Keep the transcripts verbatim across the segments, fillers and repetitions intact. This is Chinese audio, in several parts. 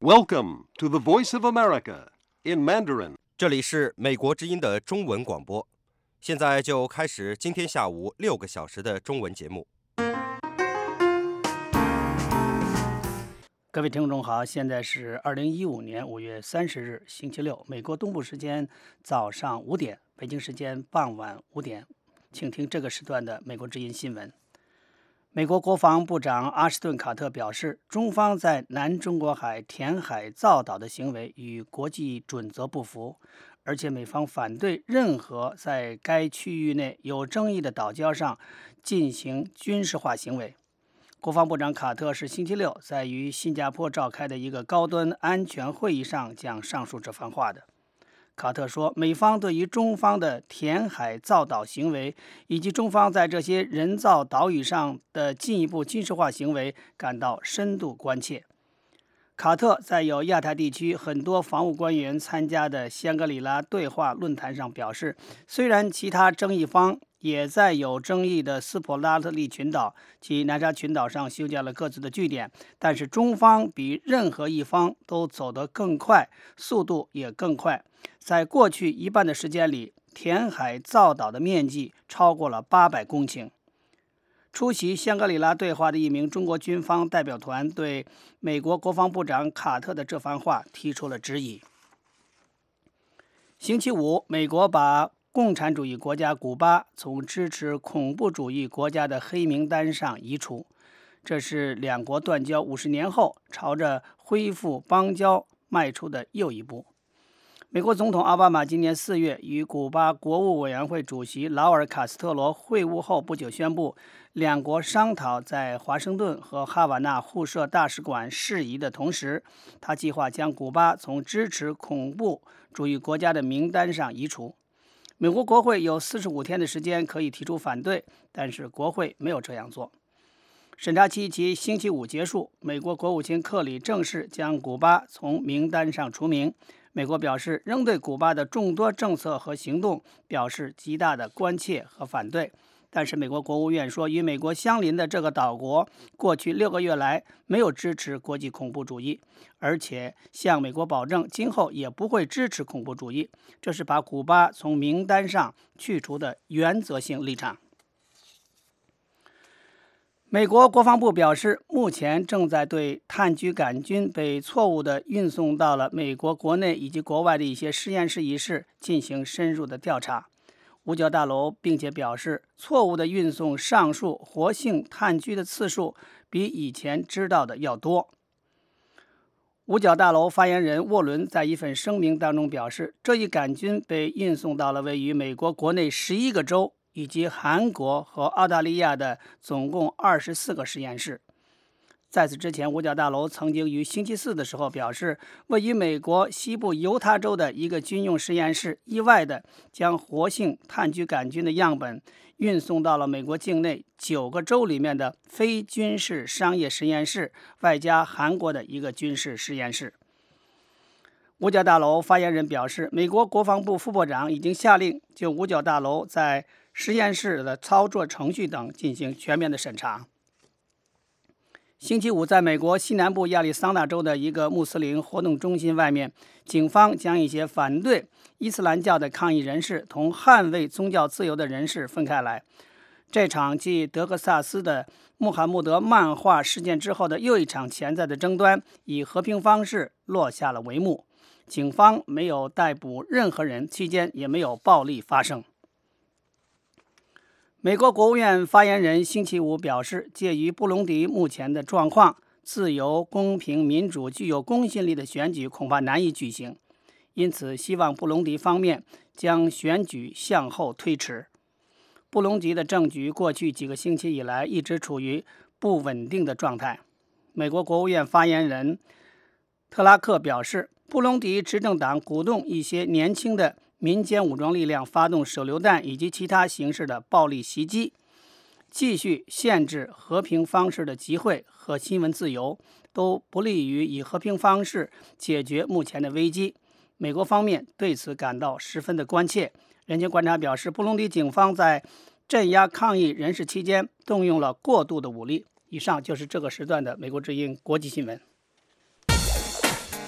Welcome to the Voice of America in Mandarin. 这里是美国之音的中文广播，现在就开始今天下午六个小时的中文节目。 各位听众好，现在是二零一五年五月三十日星期六，美国东部时间早上五点，北京时间傍晚五点，请听这个时段的美国之音新闻。美国国防部长阿什顿·卡特表示，中方在南中国海填海造岛的行为与国际准则不符，而且美方反对任何在该区域内有争议的岛礁上进行军事化行为。国防部长卡特是星期六在于新加坡召开的一个高端安全会议上讲上述这番话的。卡特说，美方对于中方的填海造岛行为以及中方在这些人造岛屿上的进一步军事化行为感到深度关切。卡特在有亚太地区很多防务官员参加的香格里拉对话论坛上表示，虽然其他争议方也在有争议的斯普拉特利群岛及南沙群岛上修建了各自的据点，但是中方比任何一方都走得更快，速度也更快。在过去一半的时间里，填海造岛的面积超过了八百公顷。出席香格里拉对话的一名中国军方代表团对美国国防部长卡特的这番话提出了质疑。星期五，美国把共产主义国家古巴从支持恐怖主义国家的黑名单上移除，这是两国断交五十年后朝着恢复邦交迈出的又一步。美国总统奥巴马今年四月与古巴国务委员会主席劳尔·卡斯特罗会晤后不久宣布，两国商讨在华盛顿和哈瓦那互设大使馆事宜的同时，他计划将古巴从支持恐怖主义国家的名单上移除。美国国会有四十五天的时间可以提出反对，但是国会没有这样做。审查期其星期五结束，美国国务卿克里正式将古巴从名单上除名。美国表示仍对古巴的众多政策和行动表示极大的关切和反对，但是美国国务院说，与美国相邻的这个岛国过去六个月来没有支持国际恐怖主义，而且向美国保证今后也不会支持恐怖主义，这是把古巴从名单上去除的原则性立场。美国国防部表示，目前正在对炭疽杆菌被错误地运送到了美国国内以及国外的一些实验室一事进行深入的调查。五角大楼并且表示，错误地运送上述活性炭疽的次数比以前知道的要多。五角大楼发言人沃伦在一份声明当中表示，这一杆菌被运送到了位于美国国内十一个州以及韩国和澳大利亚的总共二十四个实验室。在此之前，五角大楼曾经于星期四的时候表示，位于美国西部犹他州的一个军用实验室意外地将活性炭疽杆菌的样本运送到了美国境内九个州里面的非军事商业实验室，外加韩国的一个军事实验室。五角大楼发言人表示，美国国防部副部长已经下令就五角大楼在实验室的操作程序等进行全面的审查。星期五，在美国西南部亚利桑那州的一个穆斯林活动中心外面，警方将一些反对伊斯兰教的抗议人士同捍卫宗教自由的人士分开来。这场继德克萨斯的穆罕默德漫画事件之后的又一场潜在的争端以和平方式落下了帷幕。警方没有逮捕任何人，期间也没有暴力发生。美国国务院发言人星期五表示，鉴于布隆迪目前的状况，自由、公平、民主、具有公信力的选举恐怕难以举行，因此希望布隆迪方面将选举向后推迟。布隆迪的政局过去几个星期以来一直处于不稳定的状态。美国国务院发言人特拉克表示，布隆迪执政党鼓动一些年轻的民间武装力量发动手榴弹以及其他形式的暴力袭击，继续限制和平方式的集会和新闻自由，都不利于以和平方式解决目前的危机。美国方面对此感到十分的关切。人权观察表示，布隆迪警方在镇压抗议人士期间动用了过度的武力。以上就是这个时段的美国之音国际新闻。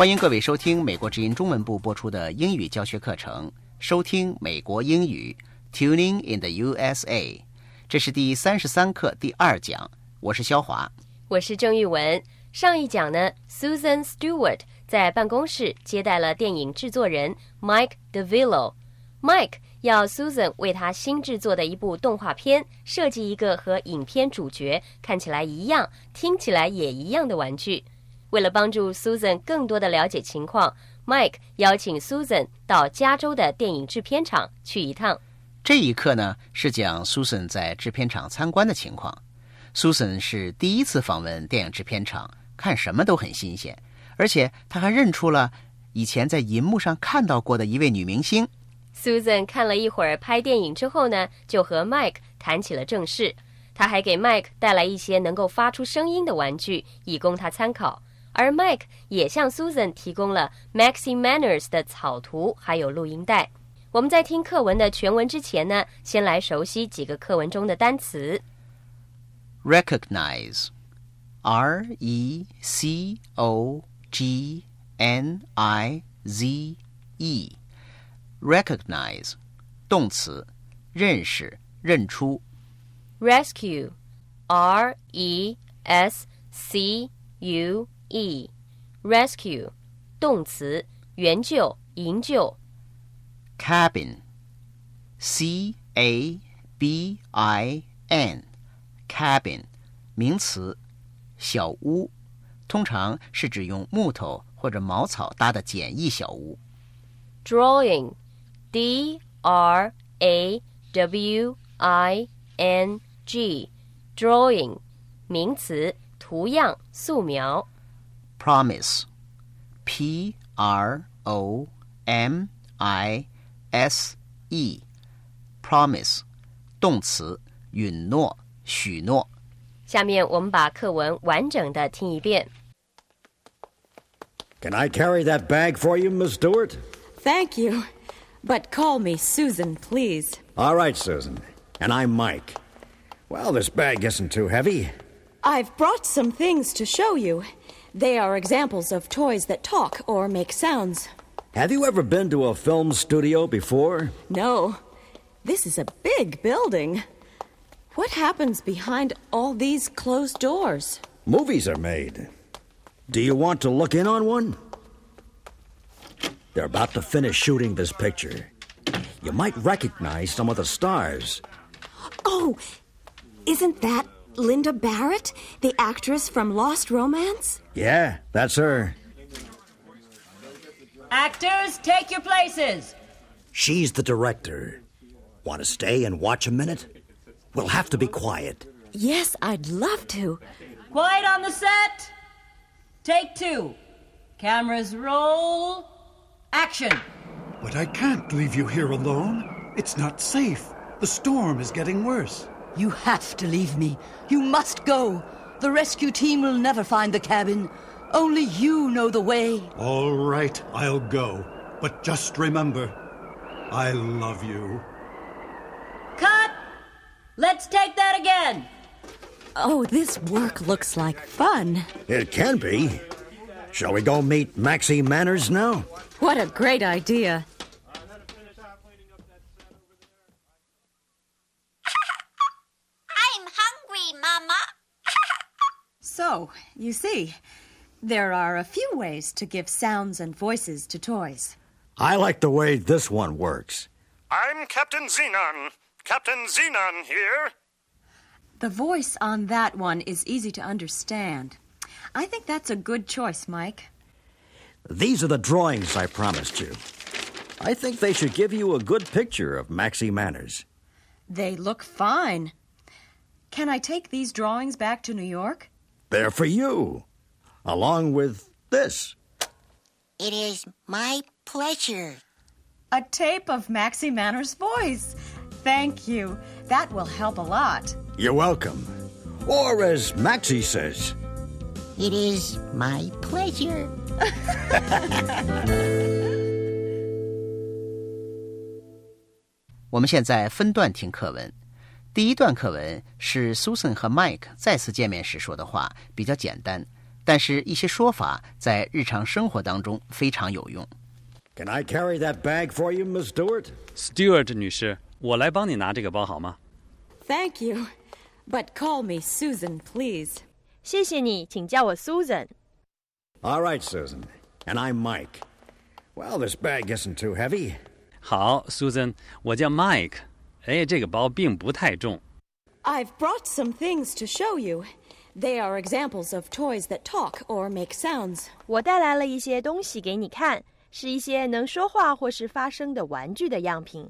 欢迎各位收听美国之音中文部播出的英语教学课程，收听美国英语 Tuning in the U S A。 这是第三十三课第二讲，我是肖华， 我是郑玉文。上一讲呢 Susan Stewart 在办公室接待了电影制作人 Mike DeVillo。 Mike 要 Susan 为他新制作的一部动画片设计一个和影片主角看起来一样听起来也一样的玩具。为了帮助 Susan 更多的了解情况， Mike 邀请 Susan 到加州的电影制片厂去一趟。 这一课呢是讲 Susan 在制片厂参观的情况。 Susan 是第一次访问电影制片厂，看什么都很新鲜，而且她还认出了以前在银幕上看到过的一位女明星。 Susan 看了一会儿拍电影之后呢，就和 Mike 谈起了正事。他还给 Mike 带来一些能够发出声音的玩具，以供他参考。而 Mike 也向 Susan 提供了 Maxi Manners 的草图还有录音带。我们在听课文的全文之前呢，先来熟悉几个课文中的单词。 Recognize R E C O G N I Z E Recognize 动词，认识，认出。 Rescue R E S C U E Rescue 动词，援救，营救。 Cabin C A B I N Cabin 名词，小屋，通常是指用木头或者茅草搭的简易小屋。 Drawing D R A W I N G Drawing 名词，图样，素描。 Promise P R O M I S E Promise 动词，允诺，许诺。 下面我们把课文完整的听一遍。 Can I carry that bag for you, Miss Stewart? Thank you. But call me Susan, please. All right, Susan. And I'm Mike. Well, this bag isn't too heavy. I've brought some things to show you. They are examples of toys that talk or make sounds. Have you ever been to a film studio before? No. This is a big building. What happens behind all these closed doors? Movies are made. Do you want to look in on one? They're about to finish shooting this picture. You might recognize some of the stars. Oh, isn't that Linda Barrett, the actress from Lost Romance? Yeah, that's her. Actors, take your places. She's the director. Want to stay and watch a minute? We'll have to be quiet. Yes, I'd love to. Quiet on the set. Take two. Cameras roll. Action. But I can't leave you here alone. It's not safe. The storm is getting worse. You have to leave me. You must go. The rescue team will never find the cabin. Only you know the way. All right, I'll go. But just remember, I love you. Cut! Let's take that again. Oh, this work looks like fun. It can be. Shall we go meet Maxi Manners now? What a great idea. I'm hungry, Mama. So, you see, there are a few ways to give sounds and voices to toys. I like the way this one works. I'm Captain Xenon. Captain Xenon here. The voice on that one is easy to understand. I think that's a good choice, Mike. These are the drawings I promised you. I think they should give you a good picture of Maxi Manners. They look fine. Can I take these drawings back to New York? They're for you, along with this. It is my pleasure. A tape of Maxi Manners' voice. Thank you. That will help a lot. You're welcome. Or as Maxi says, It is my pleasure. 我们现在分段听课文。第一段课文是 Susan 和 Mike 再次见面时说的话，比较简单。 但是一些说法在日常生活当中非常有用。 Can I carry that bag for you, Miss Stewart? Stewart 女士，我来帮你拿这个包好吗？ Thank you, but call me Susan, please. 谢谢你，请叫我 Susan. All right, Susan. And I'm Mike. Well, this bag isn't too heavy. 好 ，Susan， 我叫 Mike。哎，这个包并不太重。 I've brought some things to show you. They are examples of toys that talk or make sounds. 我带来了一些东西给你看，是一些能说话或是发声的玩具的样品。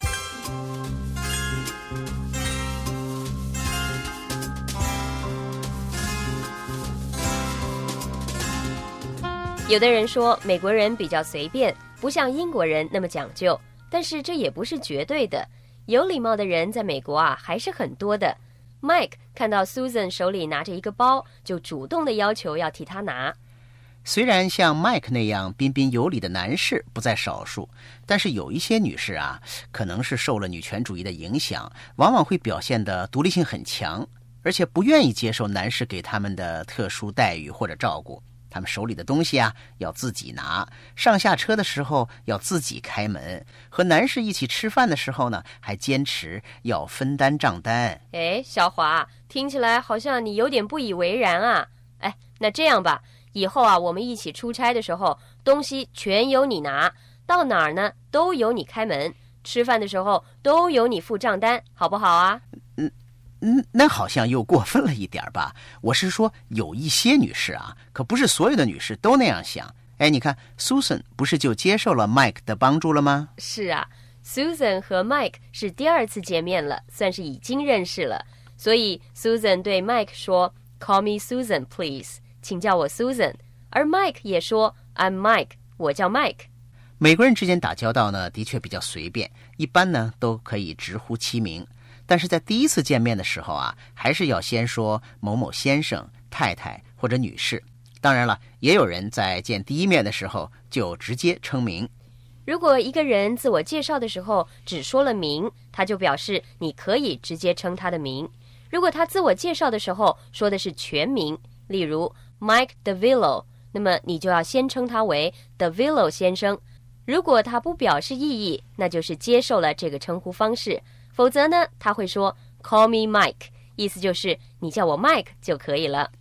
有的人说美国人比较随便，不像英国人那么讲究，但是这也不是绝对的。有礼貌的人在美国啊还是很多的。Mike 看到 Susan 手里拿着一个包，就主动的要求要替她拿。 虽然像 Mike 那样彬彬有礼的男士不在少数，但是有一些女士啊，可能是受了女权主义的影响，往往会表现得独立性很强，而且不愿意接受男士给他们的特殊待遇或者照顾。他们手里的东西啊要自己拿，上下车的时候要自己开门，和男士一起吃饭的时候呢，还坚持要分担账单。 哎，小华，听起来好像你有点不以为然啊。哎，那这样吧，以后啊我们一起出差的时候，东西全由你拿，到哪儿呢都由你开门，吃饭的时候都由你付账单，好不好啊？ 嗯嗯，那好像又过分了一点吧。我是说有一些女士啊，可不是所有的女士都那样想。哎，你看 Susan 不是就接受了 Mike 的帮助了吗？ 是啊， Susan 和 Mike 是第二次见面了，算是已经认识了。所以 Susan 对 Mike 说 Call me Susan, please， 请叫我 Susan。 而 Mike 也说 I'm Mike， 我叫 Mike。 美国人之间打交道呢，的确比较随便，一般呢都可以直呼其名。但是在第一次见面的时候啊，还是要先说某某先生、太太或者女士。当然了，也有人在见第一面的时候就直接称名。 如果一个人自我介绍的时候只说了名，他就表示你可以直接称他的名。如果他自我介绍的时候说的是全名，例如 Mike DeVillo， 那么你就要先称他为 DeVillo 先生。如果他不表示异议，那就是接受了这个称呼方式。否则呢，他会说 Call me Mike， 意思就是你叫我 Mike 就可以了。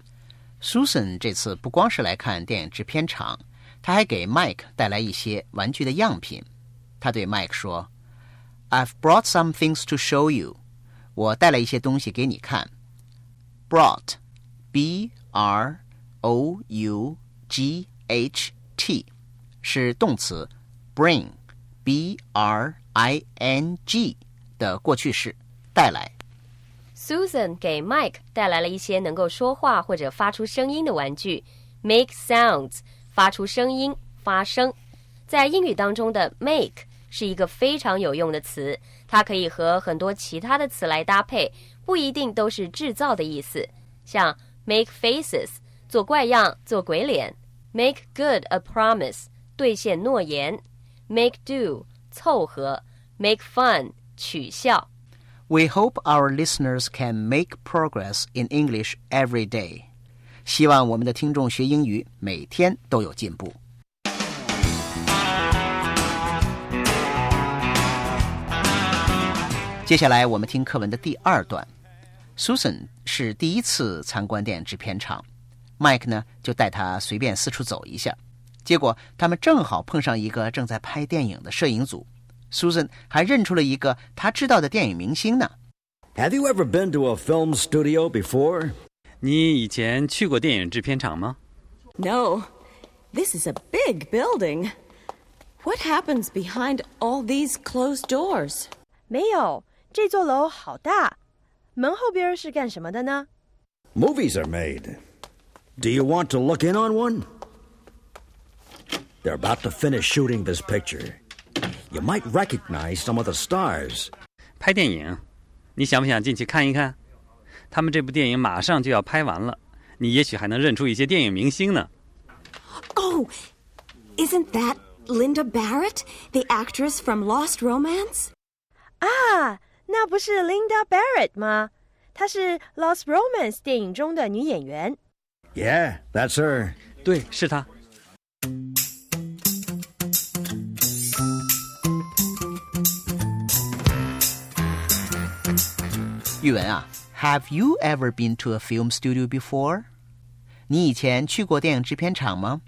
Susan 这次不光是来看电影制片厂，他还给 Mike 带来一些玩具的样品。他对 Mike 说 I've brought some things to show you， 我带来一些东西给你看。 Brought B R O U G H T 是动词 bring B R I N G的过去式，带来。 Susan 给 Mike 带来了一些能够说话或者发出声音的玩具 Make sounds， 发出声音，发声。在英语当中的 make 是一个非常有用的词，它可以和很多其他的词来搭配，不一定都是制造的意思。像 make faces， 做怪样，做鬼脸。 Make good a promise， 兑现诺言。 Make do， 凑合。 Make fun，取笑。 We hope our listeners can make progress in English every day. 希望我们的听众学英语每天都有进步。接下来我们听课文的第二段。 Susan 是第一次参观电影制片厂， Mike 呢就带他随便四处走一下，结果他们正好碰上一个正在拍电影的摄影组。Susan 还认出了一个他知道的电影明星呢。 Have you ever been to a film studio before? 你以前去过电影制片厂吗？ No, this is a big building. What happens behind all these closed doors? 没有，这座楼好大，门后边是干什么的呢？ Movies are made. Do you want to look in on one? They're about to finish shooting this picture.You might recognize some of the stars. 拍电影，你想不想进去看一看？他们这部电影马上就要拍完了，你也许还能认出一些电影明星呢。 Oh, isn't that Linda Barrett, the actress from Lost Romance? 啊，那不是 Linda Barrett 吗？她是 Lost Romance 电影中的女演员。 Yeah, that's her. 对，是她。 语文啊 ，Have you ever been to a film studio before？ 你以前去过电影制片厂吗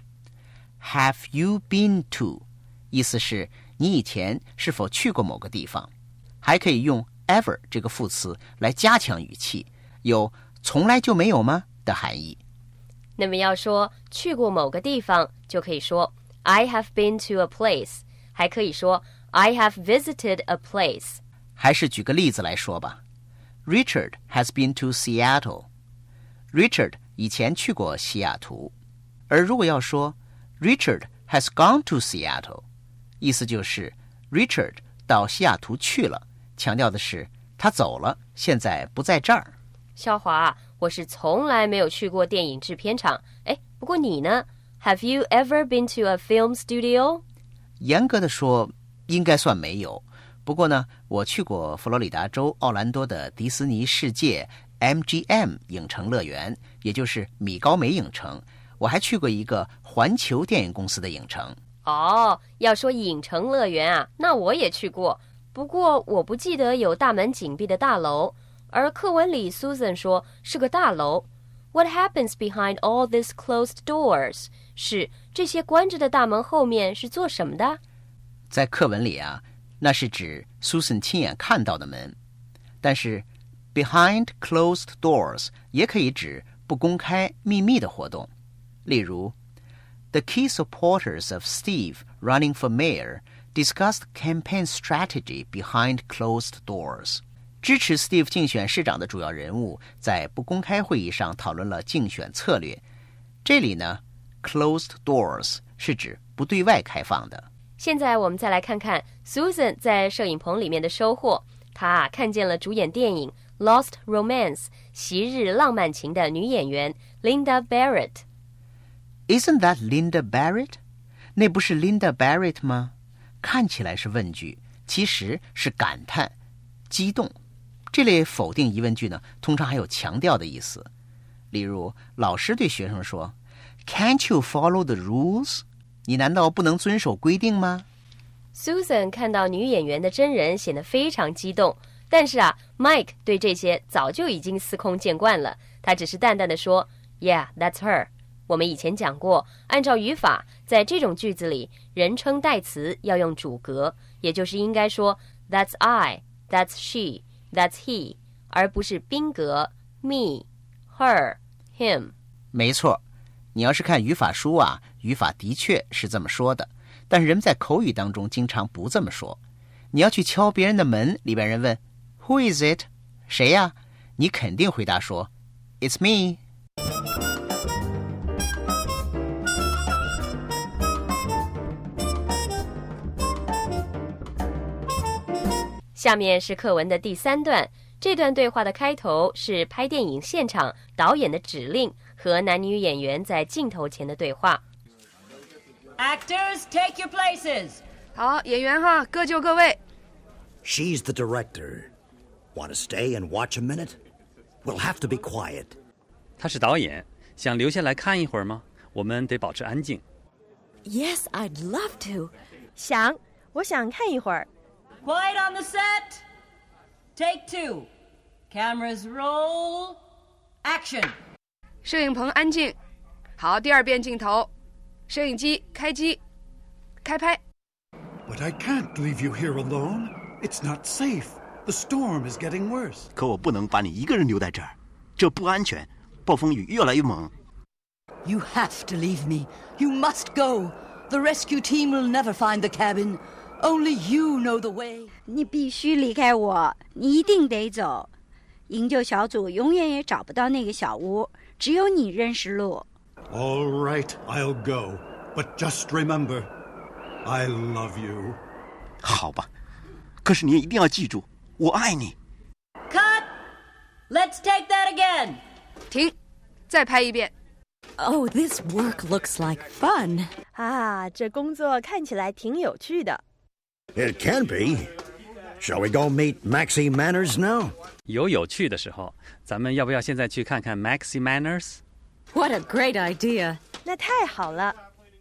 ？Have you been to？ 意思是你以前是否去过某个地方，还可以用 ever 这个副词来加强语气，有从来就没有吗的含义。 那么要说去过某个地方，就可以说 I have been to a place， 还可以说 I have visited a place。 还是举个例子来说吧。Richard has been to Seattle. Richard 以前去过西雅图。而如果要说 Richard has gone to Seattle， 意思就是 Richard 到西雅图去了，强调的是他走了，现在不在这儿。 肖华，我是从来没有去过电影制片厂。哎，不过你呢？ Have you ever been to a film studio？ 严格的说，应该算没有。不过呢，我去过佛罗里达州奥兰多的迪士尼世界 M G M 影城乐园，也就是米高梅影城。我还去过一个环球电影公司的影城。 哦，要说影城乐园啊，那我也去过。不过我不记得有大门紧闭的大楼，而课文里 Susan 说是个大楼。What happens behind all these closed doors？ 是这些关着的大门后面是做什么的？ 在课文里啊，那是指 Susan 亲眼看到的门，但是 behind closed doors 也可以指不公开秘密的活动。例如 The key supporters of Steve running for mayor discussed campaign strategy behind closed doors。 支持 Steve 竞选市长的主要人物在不公开会议上讨论了竞选策略。这里呢 closed doors 是指不对外开放的。 现在我们再来看看 Susan 在摄影棚里面的收获。她啊看见了主演电影 Lost Romance 昔日浪漫情的女演员 Linda Barrett。Isn't that Linda Barrett？ 那不是 Linda Barrett 吗？看起来是问句，其实是感叹、激动。这类否定疑问句呢，通常还有强调的意思。例如，老师对学生说 Can't you follow the rules？ 你难道不能遵守规定吗？ Susan 看到女演员的真人显得非常激动，但是啊 Mike 对这些早就已经司空见惯了，他只是淡淡的说 Yeah, that's her。我们以前讲过，按照语法，在这种句子里，人称代词要用主格，也就是应该说 That's I, that's she, that's he， 而不是宾格 me, her, him。 没错，你要是看语法书啊，语法的确是这么说的，但是人们在口语当中经常不这么说。你要去敲别人的门，里边人问 Who is it？ 谁呀？你肯定回答说 It's me。 下面是课文的第三段，这段对话的开头是拍电影现场导演的指令和男女演员在镜头前的对话。 Actors, take your places. 好，演员哈，各就各位。 She's the director. Want to stay and watch a minute? We'll have to be quiet. 他是导演，想留下来看一会儿吗？我们得保持安静。 Yes, I'd love to. 想，我想看一会儿。 Quiet on the set. Take two. Cameras roll. Action. 摄影棚安静。好，第二遍镜头。摄影机开机。开拍。 But I can't leave you here alone. It's not safe. The storm is getting worse. 可我不能把你一个人留在这儿，这不安全。暴风雨越来越猛。 You have to leave me. You must go. The rescue team will never find the cabin. Only you know the way. 你必须离开我，你一定得走。营救小组永远也找不到那个小屋，只有你认识路。 All right, I'll go. But just remember, I love you. 好吧，可是你一定要记住，我爱你。 Cut! Let's take that again. 停，再拍一遍。 Oh, this work looks like fun. 啊，这工作看起来挺有趣的。 It can be. Shall we go meet Maxie Manners now? 有有趣的时候，咱们要不要现在去看看 Maxie Manners？ What a great idea. 那太好了。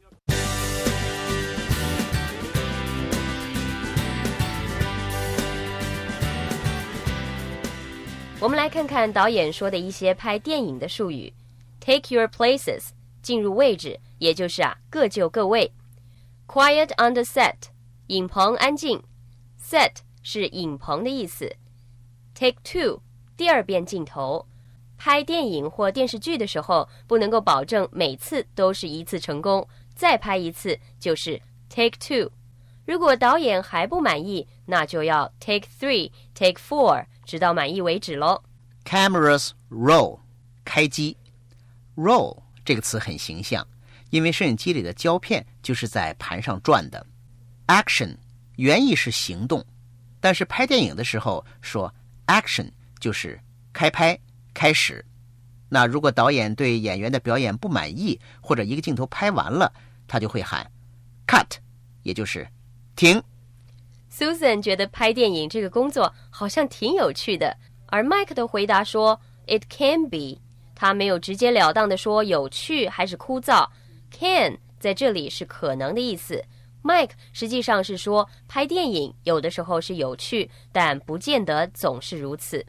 我们来看看导演说的一些拍电影的术语。 Take your places， 进入位置，也就是啊各就各位。 Quiet on the set， 影棚安静。 Set 是影棚的意思。 Take two， 第二遍镜头。拍电影或电视剧的时候，不能够保证每次都是一次成功，再拍一次就是 Take two。 如果导演还不满意，那就要 Take three Take four， 直到满意为止咯。 Cameras roll， 开机。 Roll 这个词很形象，因为摄影机里的胶片就是在盘上转的。 Action 原意是行动，但是拍电影的时候说 Action 就是开拍开始。那如果导演对演员的表演不满意，或者一个镜头拍完了，他就会喊 Cut， 也就是停。 Susan 觉得拍电影这个工作好像挺有趣的，而 Mike 的回答说 It can be。 他没有直截了当的说有趣还是枯燥。 Can 在这里是可能的意思。 Mike 实际上是说拍电影有的时候是有趣，但不见得总是如此。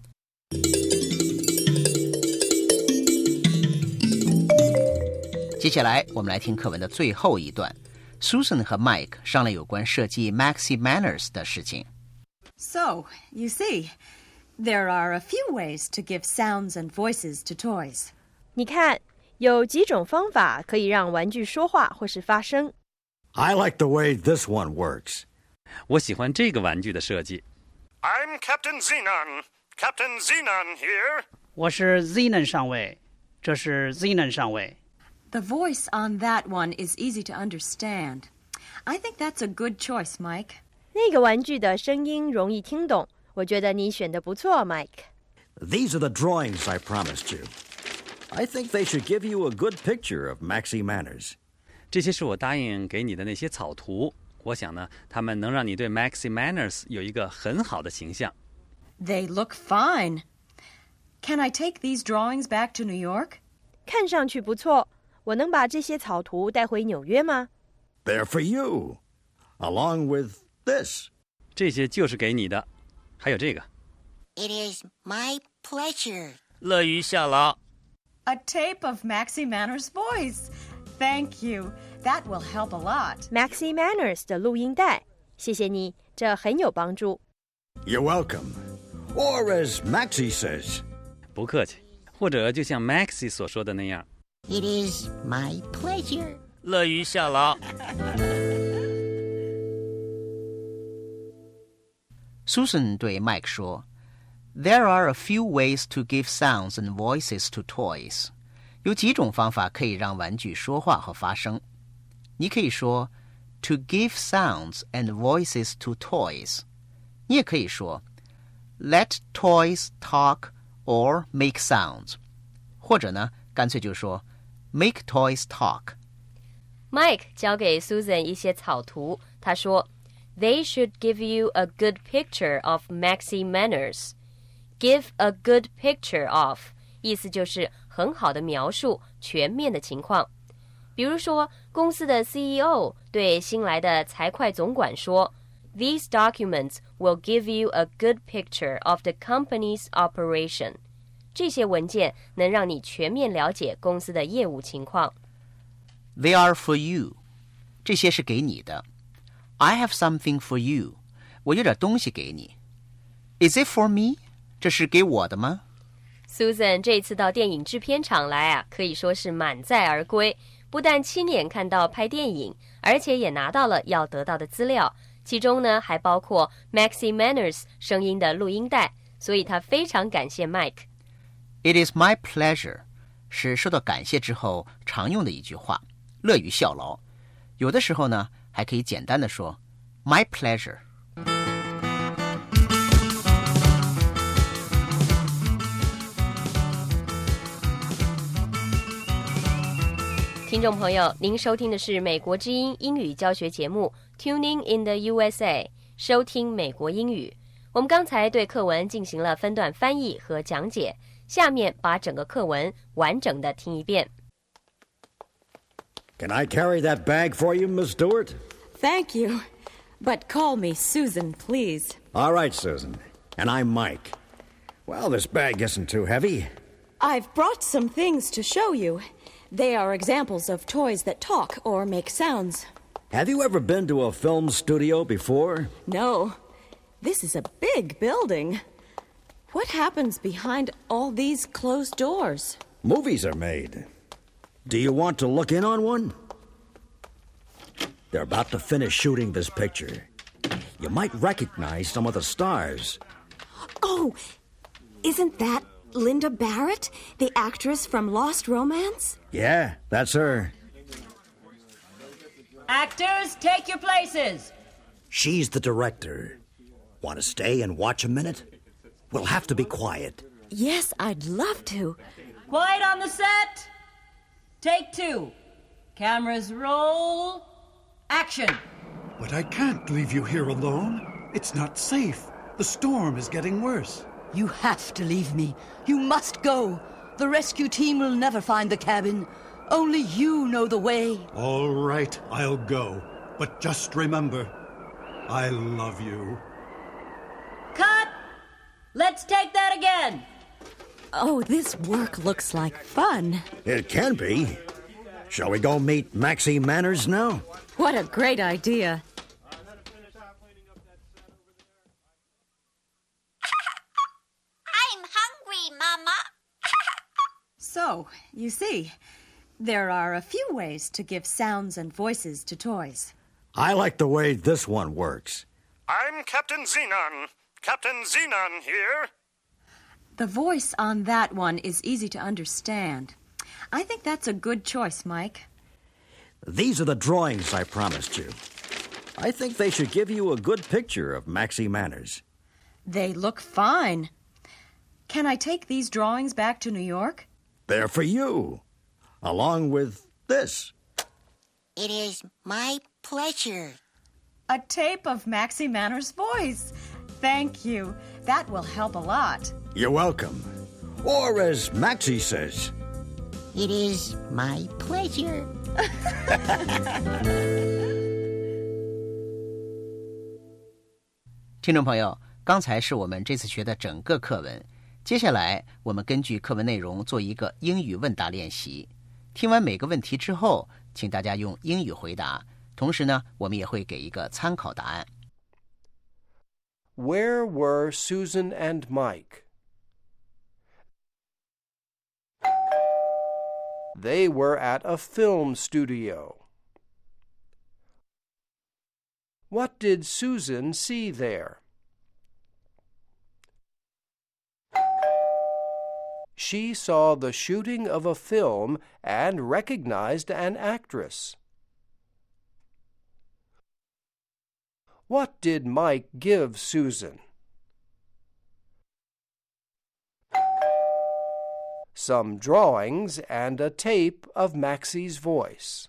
接下来我们来听课文的最后一段。 Susan 和 Mike 商量有关设计 Maxi Manners 的事情。 So, you see, there are a few ways to give sounds and voices to toys. 你看，有几种方法可以让玩具说话或是发声。 I like the way this one works. 我喜欢这个玩具的设计。 I'm Captain Xenon. Captain Xenon here. 我是 Xenon 上尉，这是 Xenon 上尉。 The voice on that one is easy to understand. I think that's a good choice, Mike. 那个玩具的声音容易听懂，我觉得你选得不错 ，Mike。 These are the drawings I promised you. I think they should give you a good picture of Maxi Manners. 这些是我答应给你的那些草图，我想呢，他们能让你对 Maxi Manners 有一个很好的形象。 They look fine. Can I take these drawings back to New York? 看上去不错，我能把这些草图带回纽约吗？ They're for you, along with this. 这些就是给你的，还有这个。 It is my pleasure. 乐于效劳。 A tape of Maxi Manners' voice. Thank you. That will help a lot. Maxi Manners 的录音带，谢谢你，这很有帮助。 You're welcome. Or as Maxi says. 不客气，或者就像 Maxi 所说的那样。 It is my pleasure. 乐于效劳。 Susan 对 Mike 说 There are a few ways to give sounds and voices to toys. 有几种方法可以让玩具说话和发声。你可以说 To give sounds and voices to toys. 你也可以说 Let toys talk or make sounds. 或者呢，干脆就说 Make toys talk. Mike 交给 Susan 一些草图，他说 They should give you a good picture of Maxi Manners. Give a good picture of 意思就是很好的描述全面的情况。比如说，公司的 C E O 对新来的财会总管说 These documents will give you a good picture of the company's operation. 这些文件能让你全面了解公司的业务情况。 They are for you. 这些是给你的。I have something for you. 我有点东西给你。Is it for me? 这是给我的吗？ Susan 这次到电影制片厂来啊，可以说是满载而归。不但亲眼看到拍电影，而且也拿到了要得到的资料，其中呢还包括 Maxi Manners 声音的录音带，所以他非常感谢 Mike。 It is my pleasure 是受到感谢之后常用的一句话，乐于效劳。有的时候呢，还可以简单的说 My pleasure。 听众朋友，您收听的是美国之音英语教学节目 Tuning in the U S A， 收听美国英语。我们刚才对课文进行了分段翻译和讲解，下面把整个课文完整的听一遍。 Can I carry that bag for you, Miss Stewart? Thank you. But call me Susan, please. All right, Susan. And I'm Mike. Well, this bag isn't too heavy. I've brought some things to show you. They are examples of toys that talk or make sounds. Have you ever been to a film studio before? No. This is a big building. What happens behind all these closed doors? Movies are made. Do you want to look in on one? They're about to finish shooting this picture. You might recognize some of the stars. Oh, isn't that Linda Barrett, the actress from Lost Romance? Yeah, that's her. Actors, take your places. She's the director. Want to stay and watch a minute? We'll have to be quiet. Yes, I'd love to. Quiet on the set. Take two. Cameras roll. Action. But I can't leave you here alone. It's not safe. The storm is getting worse. You have to leave me. You must go. The rescue team will never find the cabin. Only you know the way. All right, I'll go. But just remember, I love you. Cut! Let's take that again. Oh, this work looks like fun. It can be. Shall we go meet Maxie Manners now? What a great idea. I'm hungry, Mama. So, you see, there are a few ways to give sounds and voices to toys. I like the way this one works. I'm Captain Xenon. Captain Xenon here. The voice on that one is easy to understand. I think that's a good choice, Mike. These are the drawings I promised you. I think they should give you a good picture of Maxie Manners. They look fine. Can I take these drawings back to New York? They're for you, along with this. It is my pleasure. A tape of Maxie Manners' voice. Thank you. That will help a lot. You're welcome. Or as Maxie says, it is my pleasure. 听众朋友，刚才是我们这次学的整个课文，接下来我们根据课文内容做一个英语问答练习。听完每个问题之后，请大家用英语回答，同时呢，我们也会给一个参考答案。 Where were Susan and Mike? They were at a film studio. What did Susan see there? She saw the shooting of a film and recognized an actress. What did Mike give Susan? Some drawings and a tape of Maxie's voice.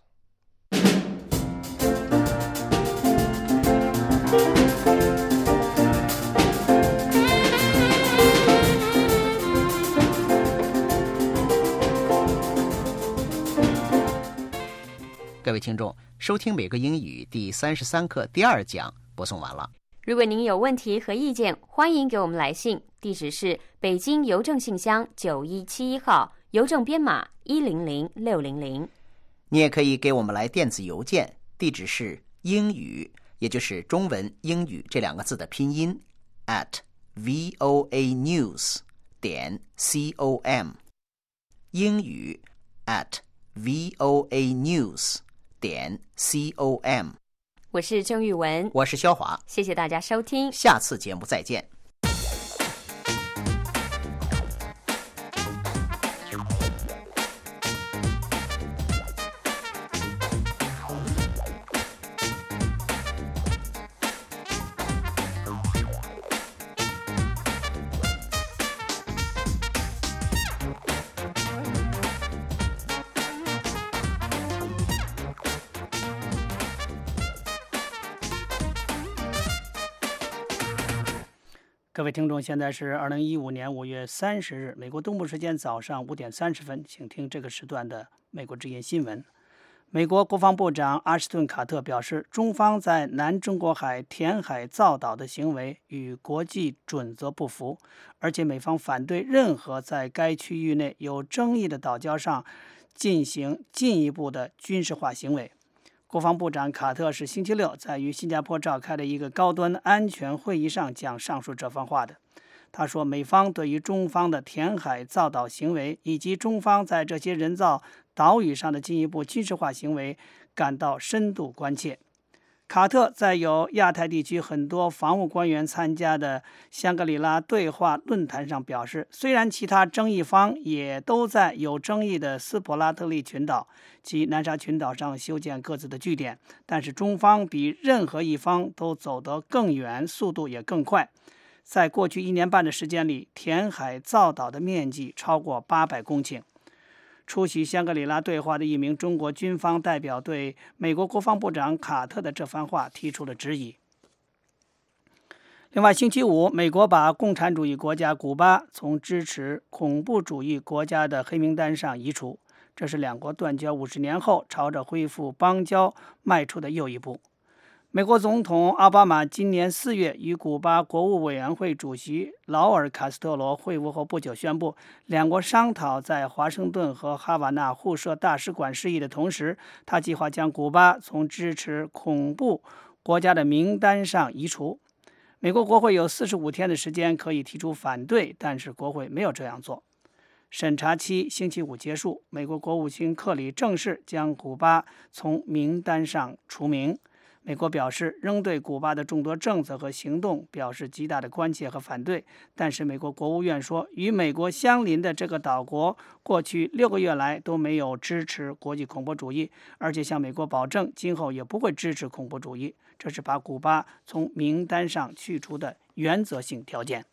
各位听众，收听每个英语第三十三课第二讲播送完了。 如果您有问题和意见，欢迎给我们来信，地址是北京邮政信箱九一七一号，邮政编码一零零六零零。 你也可以给我们来电子邮件，地址是英语，也就是中文英语这两个字的拼音 at voanews 点 com， 英语 at voanews 点 com。 我是郑玉文， 我是肖华， 谢谢大家收听， 下次节目再见。 各位听众，现在是二零一五年五月三十日，美国东部时间早上五点三十分，请听这个时段的美国之音新闻。 美国国防部长阿什顿·卡特表示，中方在南中国海填海造岛的行为与国际准则不符，而且美方反对任何在该区域内有争议的岛礁上进行进一步的军事化行为。国防部长卡特是星期六在与新加坡召开的一个高端安全会议上讲上述这番话的。他说，美方对于中方的填海造岛行为以及中方在这些人造岛屿上的进一步军事化行为感到深度关切。卡特在由亚太地区很多防务官员参加的香格里拉对话论坛上表示，虽然其他争议方也都在有争议的斯普拉特利群岛及南沙群岛上修建各自的据点，但是中方比任何一方都走得更远，速度也更快。在过去一年半的时间里，填海造岛的面积超过八百公顷。出席香格里拉对话的一名中国军方代表对美国国防部长卡特的这番话提出了质疑。另外，星期五，美国把共产主义国家古巴从支持恐怖主义国家的黑名单上移除，这是两国断交五十年后朝着恢复邦交迈出的又一步。美国总统奥巴马今年四月与古巴国务委员会主席劳尔·卡斯特罗会晤后不久宣布，两国商讨在华盛顿和哈瓦那互设大使馆事宜的同时，他计划将古巴从支持恐怖国家的名单上移除。美国国会有四十五天的时间可以提出反对，但是国会没有这样做。审查期星期五结束，美国国务卿克里正式将古巴从名单上除名。美国表示仍对古巴的众多政策和行动表示极大的关切和反对，但是美国国务院说，与美国相邻的这个岛国过去六个月来都没有支持国际恐怖主义，而且向美国保证今后也不会支持恐怖主义，这是把古巴从名单上去除的原则性条件。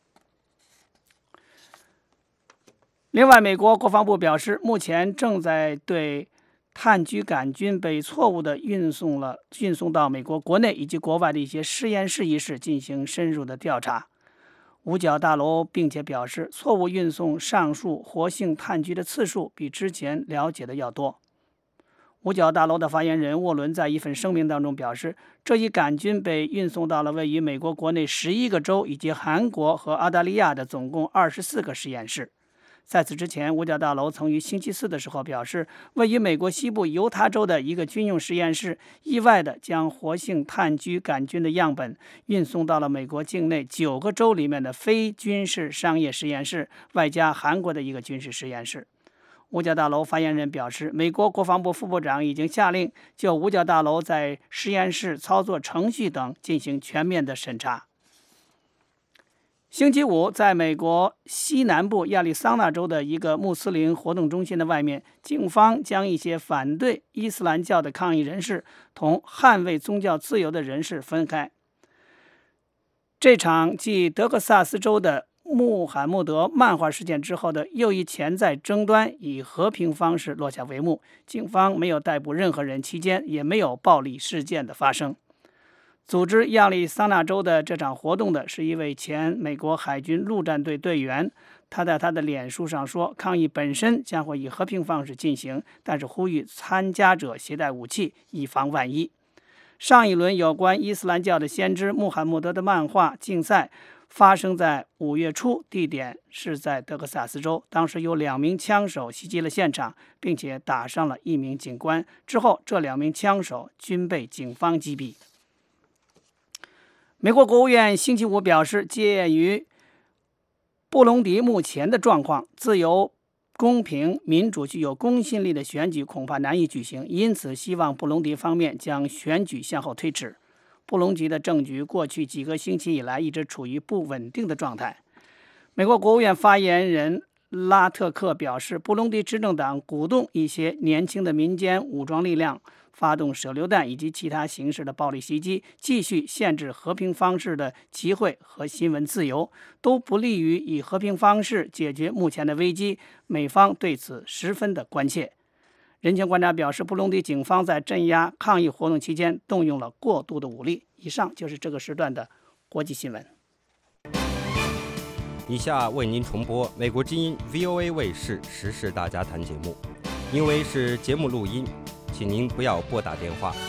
另外，美国国防部表示，目前正在对炭疽杆菌被错误地运送了运送到美国国内以及国外的一些实验室一事进行深入的调查。五角大楼并且表示，错误运送上述活性炭疽的次数比之前了解的要多。五角大楼的发言人沃伦在一份声明当中表示，这一杆菌被运送到了位于美国国内十一个州以及韩国和澳大利亚的总共二十四个实验室。在此之前，五角大楼曾于星期四的时候表示，位于美国西部犹他州的一个军用实验室意外地将活性炭疽杆菌的样本运送到了美国境内九个州里面的非军事商业实验室，外加韩国的一个军事实验室。五角大楼发言人表示，美国国防部副部长已经下令就五角大楼在实验室操作程序等进行全面的审查。星期五，在美国西南部亚利桑那州的一个穆斯林活动中心的外面，警方将一些反对伊斯兰教的抗议人士同捍卫宗教自由的人士分开。这场继德克萨斯州的穆罕默德漫画事件之后的又一潜在争端以和平方式落下帷幕，警方没有逮捕任何人，期间也没有暴力事件的发生。组织亚利桑那州的这场活动的是一位前美国海军陆战队队员，他在他的脸书上说，抗议本身将会以和平方式进行，但是呼吁参加者携带武器，以防万一。上一轮有关伊斯兰教的先知穆罕默德的漫画竞赛发生在五月初，地点是在德克萨斯州，当时有两名枪手袭击了现场，并且打伤了一名警官，之后这两名枪手均被警方击毙。美国国务院星期五表示，鉴于布隆迪目前的状况，自由、公平、民主、具有公信力的选举恐怕难以举行，因此希望布隆迪方面将选举向后推迟。布隆迪的政局过去几个星期以来一直处于不稳定的状态。美国国务院发言人拉特克表示，布隆迪执政党鼓动一些年轻的民间武装力量发动手榴弹以及其他形式的暴力袭击，继续限制和平方式的集会和新闻自由，都不利于以和平方式解决目前的危机。美方对此十分的关切。人权观察表示，布隆迪警方在镇压抗议活动期间动用了过度的武力。以上就是这个时段的国际新闻。 以下为您重播美国之音 V O A 卫视时事大家谈节目，因为是节目录音， 请您不要拨打电话。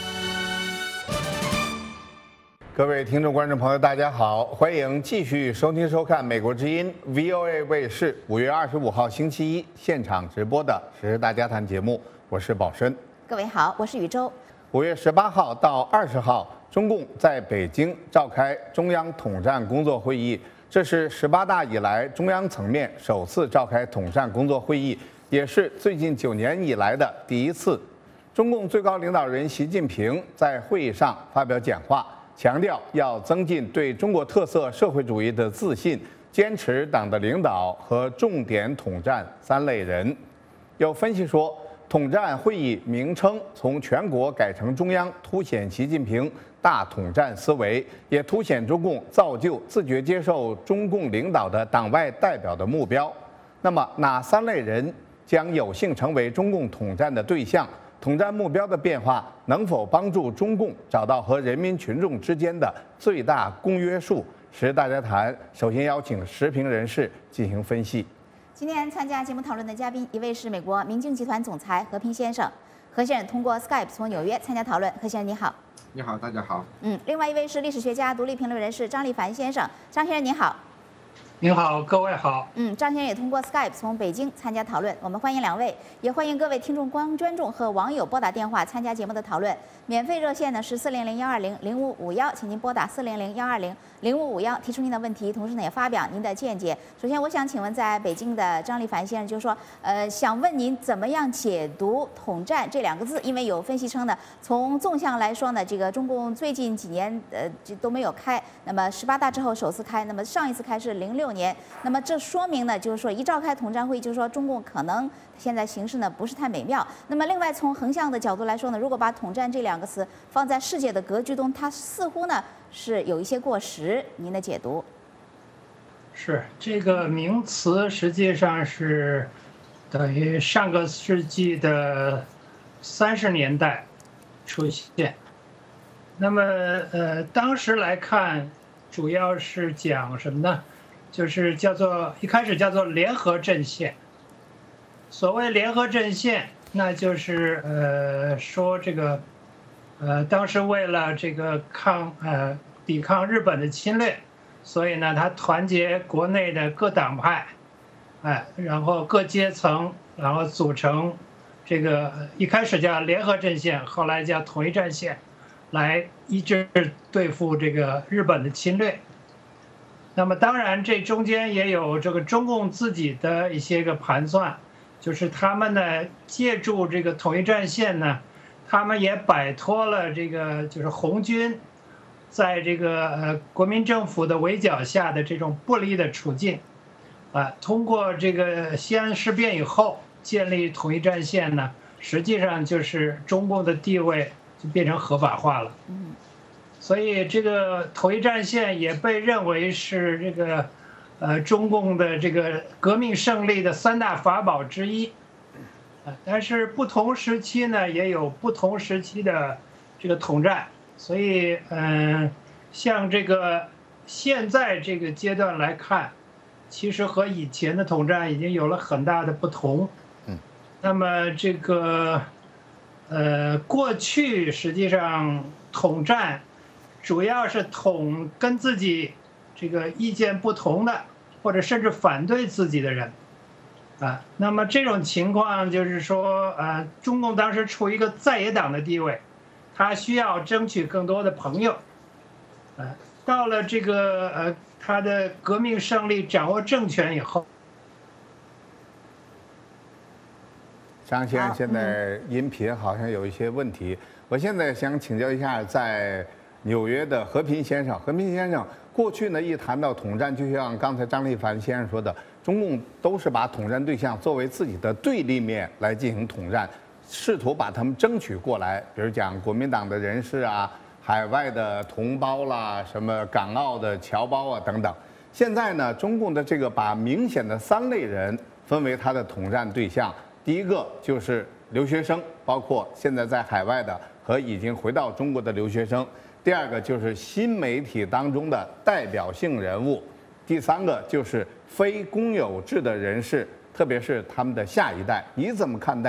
各位听众、观众朋友，大家好，欢迎继续收听、收看美国之音 V O A 卫视五月二十五号星期一现场直播的《时事大家谈》节目，我是宝生。 各位好，我是宇宙。 五月十八号到二十号，中共在北京召开中央统战工作会议，这是十八大以来中央层面首次召开统战工作会议，也是最近九年以来的第一次。中共最高领导人习近平在会议上发表讲话，强调要增进对中国特色社会主义的自信，坚持党的领导和重点统战三类人。有分析说，统战会议名称从全国改成中央，凸显习近平大统战思维，也凸显中共造就自觉接受中共领导的党外代表的目标。那么，哪三类人将有幸成为中共统战的对象？统战目标的变化能否帮助中共找到和人民群众之间的最大公约数？时事大家谈首先邀请时评人士进行分析。 今天参加节目讨论的嘉宾，一位是美国明镜集团总裁何平先生，何先生通过 Skype 从纽约参加讨论。何先生你好。 你好，大家好。 嗯，另外一位是历史学家、独立评论人士张立凡先生，张先生你好。 您好，各位好。 嗯，张先生也通过 Skype 从北京参加讨论，我们欢迎两位，也欢迎各位听众、观观众和网友拨打电话参加节目的讨论。免费热线呢是四零零幺二零零五五幺，请您拨打四零零幺二零零五五幺提出您的问题，同时呢也发表您的见解。首先，我想请问在北京的张立凡先生，就是说，呃，想问您怎么样解读“统战”这两个字？因为有分析称呢，从纵向来说呢，这个中共最近几年呃都没有开，那么十八大之后首次开，那么上一次开是零六年，那么这说明呢，就是说一召开统战会议，就是说中共可能现在形势呢不是太美妙。那么另外从横向的角度来说呢，如果把“统战”这两个词放在世界的格局中，它似乎呢是有一些过时。您的解读？ 是这个名词实际上是等于上个世纪的三十年代出现。那么呃，当时来看，主要是讲什么呢？就是叫做一开始叫做联合阵线。所谓联合阵线，那就是呃说这个呃当时为了这个抗呃抵抗日本的侵略，所以呢他团结国内的各党派，哎，然后各阶层，然后组成这个一开始叫联合阵线，后来叫统一战线，来一致对付这个日本的侵略。那么当然这中间也有这个中共自己的一些个盘算，就是他们呢借助这个统一战线呢，他们也摆脱了这个就是红军在这个呃国民政府的围剿下的这种不利的处境，啊，通过这个西安事变以后建立统一战线呢，实际上就是中共的地位就变成合法化了。 嗯， 所以这个统一战线也被认为是这个呃中共的这个革命胜利的三大法宝之一。啊，但是不同时期呢也有不同时期的这个统战。所以，嗯，像这个现在这个阶段来看，其实和以前的统战已经有了很大的不同。 嗯， 那么这个，呃，过去实际上统战主要是统跟自己这个意见不同的，或者甚至反对自己的人，啊，那么这种情况就是说，呃，中共当时处于一个在野党的地位。他需要争取更多的朋友，呃，到了这个呃他的革命胜利、掌握政权以后， 张先生现在音频好像有一些问题，我现在想请教一下，在纽约的和平先生，和平先生，过去呢一谈到统战，就像刚才张立凡先生说的，中共都是把统战对象作为自己的对立面来进行统战。试图把他们争取过来，比如讲国民党的人士啊，海外的同胞啦，什么港澳的侨胞啊等等。现在呢，中共的这个把明显的三类人分为他的统战对象，第一个就是留学生，包括现在在海外的和已经回到中国的留学生；第二个就是新媒体当中的代表性人物；第三个就是非公有制的人士，特别是他们的下一代。你怎么看待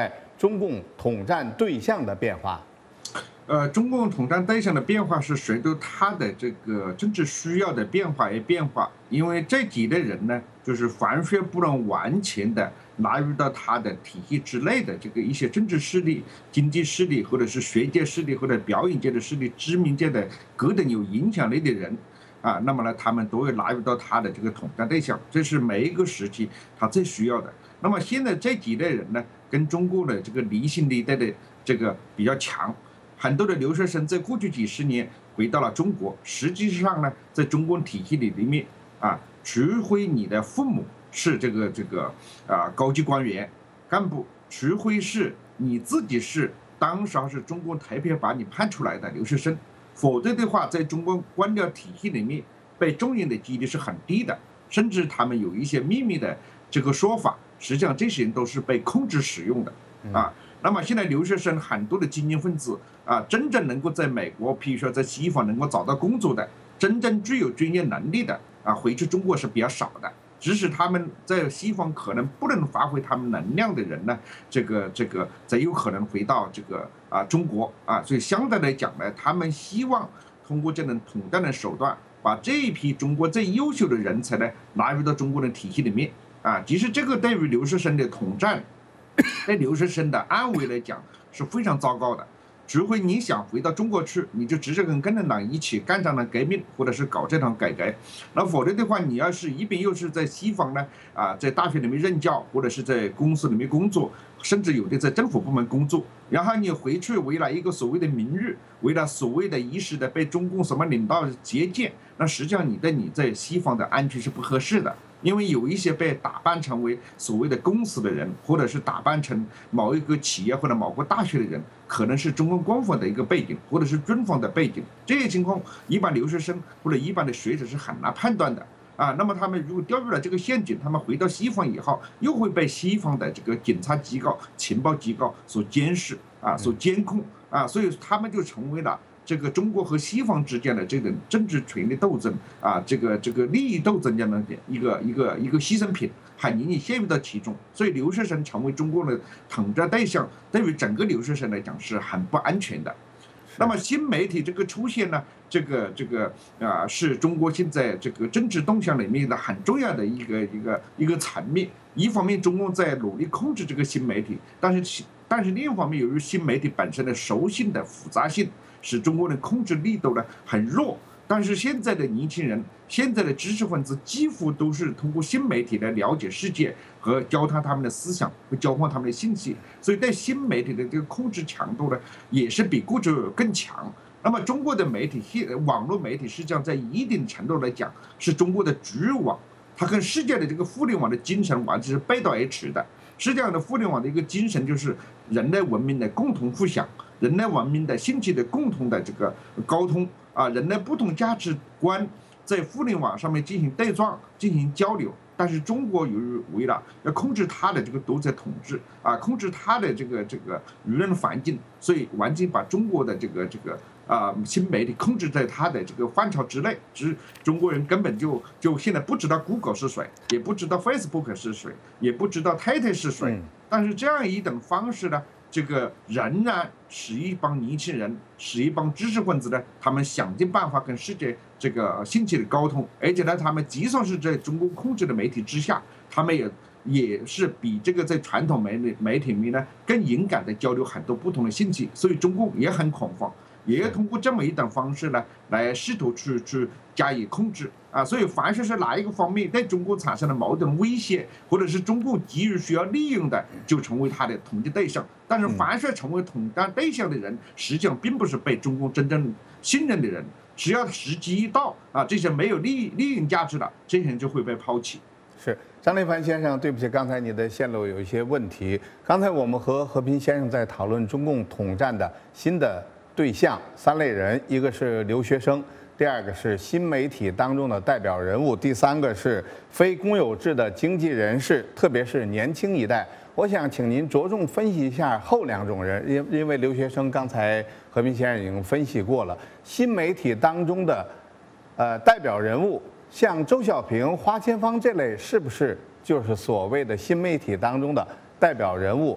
中共统战对象的变化。 呃，中共统战对象的变化是随着它的这个政治需要的变化而变化，因为这几类人呢，就是凡是不能完全的纳入到他的体系之内的这个一些政治势力、经济势力，或者是学界势力，或者表演界的势力、知名界的各等有影响力的人，啊，那么呢，他们都会纳入到他的这个统战对象，这是每一个时期他最需要的。那么现在这几类人呢，跟中国的这个离心力带的这个比较强。很多的留学生在过去几十年回到了中国，实际上呢，在中国体系里里面啊，除非你的父母是这个这个啊高级官员干部，除非是你自己是当时是中国台北把你判出来的留学生，否则的话，在中国官僚体系里面被重用的几率是很低的，甚至他们有一些秘密的这个说法，实际上这些人都是被控制使用的啊。那么现在留学生很多的精英分子啊，真正能够在美国，譬如说在西方能够找到工作的，真正具有专业能力的啊，回去中国是比较少的。即使他们在西方可能不能发挥他们能量的人呢，这个这个才有可能回到这个啊中国啊。所以相对来讲呢，他们希望通过这种统战的手段，把这一批中国最优秀的人才呢纳入到中国的体系里面啊。其实这个对于留学生的统战，对留学生的安危来讲是非常糟糕的。除非你想回到中国去，你就直接跟共产党一起干这场革命，或者是搞这场改革。那否则的话，你要是一边又是在西方呢，啊，在大学里面任教，或者是在公司里面工作，甚至有的在政府部门工作，然后你回去为了一个所谓的名誉，为了所谓的一时的被中共什么领导接见，那实际上你对你在西方的安全是不合适的。因为有一些被打扮成为所谓的公司的人，或者是打扮成某一个企业或者某个大学的人，可能是中共官方的一个背景，或者是军方的背景。这些情况，一般留学生或者一般的学者是很难判断的啊。那么他们如果掉入了这个陷阱，他们回到西方以后，又会被西方的这个检察机构、情报机构所监视啊、所监控啊，所以他们就成为了这个中国和西方之间的这种政治权力斗争啊，这个这个利益斗争这样的一个一个一个牺牲品，很容易陷入到其中。所以留学生成为中国的统战对象，对于整个留学生来讲是很不安全的。那么新媒体这个出现呢，这个这个啊，是中国现在这个政治动向里面的很重要的一个一个一个层面。一方面，中共在努力控制这个新媒体，但是但是另一方面，由于新媒体本身的熟性的复杂性，使中国的控制力度呢很弱。但是现在的年轻人，现在的知识分子几乎都是通过新媒体来了解世界和交谈他们的思想，和交换他们的信息，所以对新媒体的这个控制强度呢，也是比过去更强。那么中国的媒体，网络媒体实际上在一定程度来讲，是中国的主网，它跟世界的这个互联网的精神完全是背道而驰的。世界上的互联网的一个精神就是人类文明的共同互享，人类文明的兴起的共同的这个沟通啊，人类不同价值观在互联网上面进行对撞、进行交流。但是中国由于为了要控制它的这个独裁统治啊，控制它的这个这个舆论环境，所以完全把中国的这个这个啊新媒体控制在它的这个范畴之内。只中国人根本就就现在不知道 Google 是谁，也不知道 Facebook 是谁，也不知道 Twitter 是谁。但是这样一种方式呢，这个仍然使一帮年轻人，使一帮知识分子呢，他们想尽办法跟世界这个兴起的沟通，而且呢，他们就算是在中国控制的媒体之下，他们也也是比这个在传统媒体媒体里面呢更敏感的交流很多不同的信息，所以中共也很恐慌，也要通过这么一种方式呢来试图去去加以控制啊。所以凡是是哪一个方面对中国产生了某种威胁，或者是中共急于需要利用的，就成为他的统计对象。但是凡是成为统战对象的人，实际上并不是被中共真正信任的人。只要时机一到啊，这些没有利利用价值的这些人就会被抛弃。 是张立凡先生，对不起，刚才你的线路有一些问题。刚才我们和和平先生在讨论中共统战的新的对象三类人，一个是留学生，第二个是新媒体当中的代表人物，第三个是非公有制的经济人士，特别是年轻一代。我想请您着重分析一下后两种人，因因为留学生刚才和平先生已经分析过了，新媒体当中的呃代表人物，像周小平、花千芳这类，是不是就是所谓的新媒体当中的代表人物？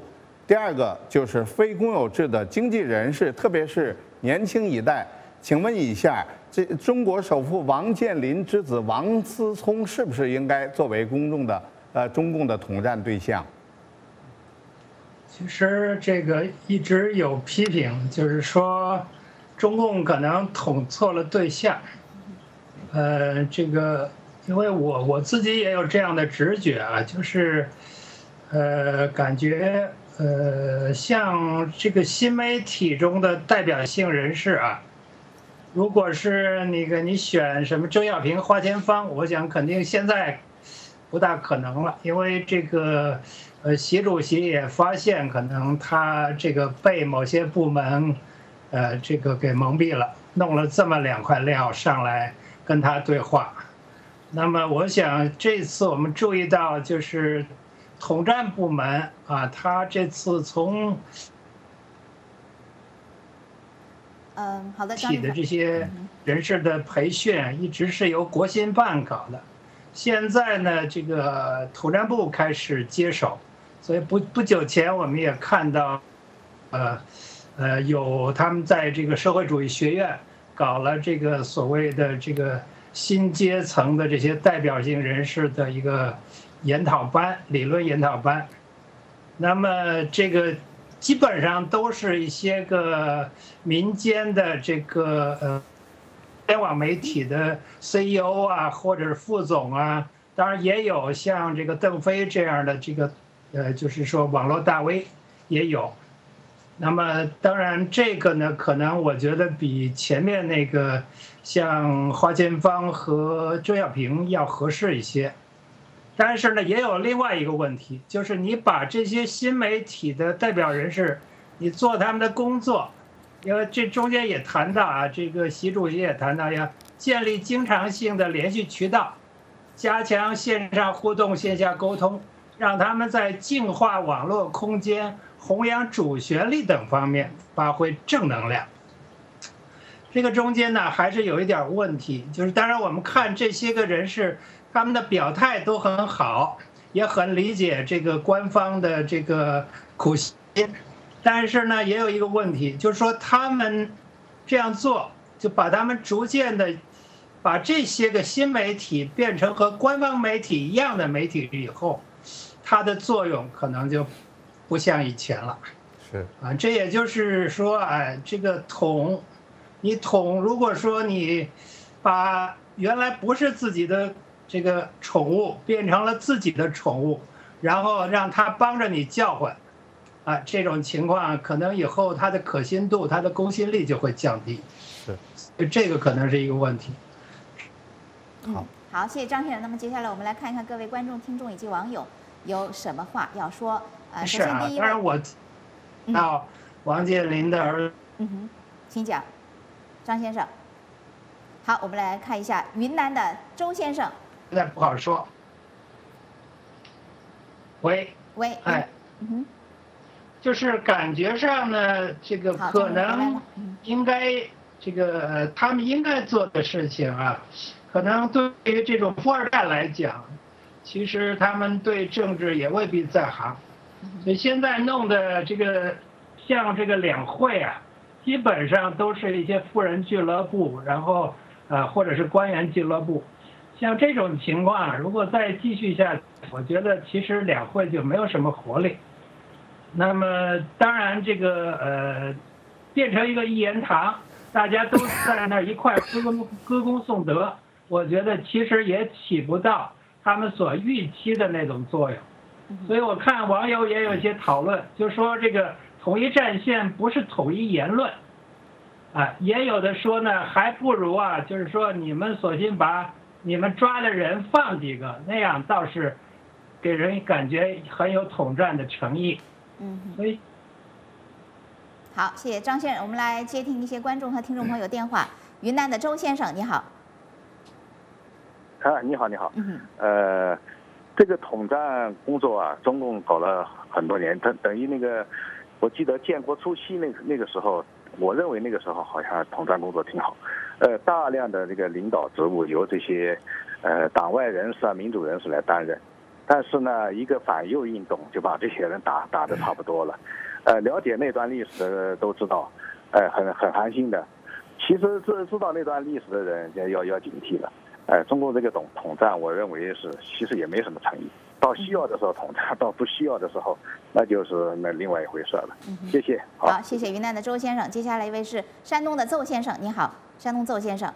第二个就是非公有制的经济人士，特别是年轻一代。请问一下，这中国首富王健林之子王思聪是不是应该作为公众的呃中共的统战对象？ 其实这个一直有批评，就是说中共可能统错了对象。呃，这个因为我我自己也有这样的直觉啊，就是呃感觉呃像这个新媒体中的代表性人士啊，如果是那个你选什么周小平、花钱芳，我想肯定现在不大可能了，因为这个。呃，习主席也发现，可能他这个被某些部门，呃，这个给蒙蔽了，弄了这么两块料上来跟他对话。那么，我想这次我们注意到，就是统战部门啊，他这次从嗯，好的， 体的这些人士的培训一直是由国新办搞的，现在呢，这个统战部开始接手。所以不不久前我们也看到，呃，呃，有他们在这个社会主义学院搞了这个所谓的这个新阶层的这些代表性人士的一个研讨班，理论研讨班。那么这个基本上都是一些个民间的这个呃，互联网媒体的 C E O 啊，或者是副总啊，当然也有像这个邓飞这样的这个。呃，就是说网络大 V 也有，那么当然这个呢，可能我觉得比前面那个像花钱芳和周小平要合适一些。但是呢，也有另外一个问题，就是你把这些新媒体的代表人士，你做他们的工作，因为这中间也谈到啊，这个习主席也谈到要建立经常性的联系渠道，加强线上互动、线下沟通。让他们在净化网络空间、弘扬主旋律等方面发挥正能量。这个中间呢，还是有一点问题，就是当然我们看这些个人士，他们的表态都很好，也很理解这个官方的这个苦心，但是呢，也有一个问题，就是说他们这样做，就把他们逐渐的把这些个新媒体变成和官方媒体一样的媒体以后。它的作用可能就不像以前了， 是啊，这也就是说，哎，这个统，你统，如果说你把原来不是自己的这个宠物变成了自己的宠物，然后让它帮着你叫唤，啊，这种情况可能以后它的可信度、它的公信力就会降低， 是， 这个可能是一个问题。 好，好，谢谢张先生。那么接下来我们来看一看各位观众、听众以及网友。有什么话要说？呃， 是啊，当然我到王健林的儿子。 嗯哼，请讲，张先生。好，我们来看一下云南的周先生。 现在不好说。喂。 喂。 哎。 嗯哼。 就是感觉上呢，这个可能应该这个他们应该做的事情啊，可能对于这种富二代来讲。其实他们对政治也未必在行，所以现在弄的这个像这个两会啊，基本上都是一些富人俱乐部，然后呃或者是官员俱乐部，像这种情况，如果再继续下去，我觉得其实两会就没有什么活力。那么当然这个呃变成一个一言堂，大家都在那一块歌功歌功颂德，我觉得其实也起不到。他们所预期的那种作用，所以我看网友也有一些讨论，就说这个统一战线不是统一言论，啊，也有的说呢，还不如啊，就是说你们索性把你们抓的人放几个，那样倒是给人感觉很有统战的诚意。 嗯， 所以好，谢谢张先生，我们来接听一些观众和听众朋友电话。云南的周先生，你好。 啊，你好，你好。 嗯。 呃，这个统战工作啊，中共搞了很多年，等等于那个，我记得建国初期那个那个时候，我认为那个时候好像统战工作挺好，呃，大量的这个领导职务由这些呃党外人士啊、民主人士来担任， 但是呢，一个反右运动就把这些人打打得差不多了。呃，了解那段历史的都知道，呃，很很寒心的。其实知知道那段历史的人要要警惕了。呃，中共这个统统战，我认为是其实也没什么诚意。到需要的时候统战，到不需要的时候，那就是那另外一回事了。 嗯、 谢谢。 好，好谢谢云南的周先生。接下来一位是山东的邹先生，你好，山东邹先生。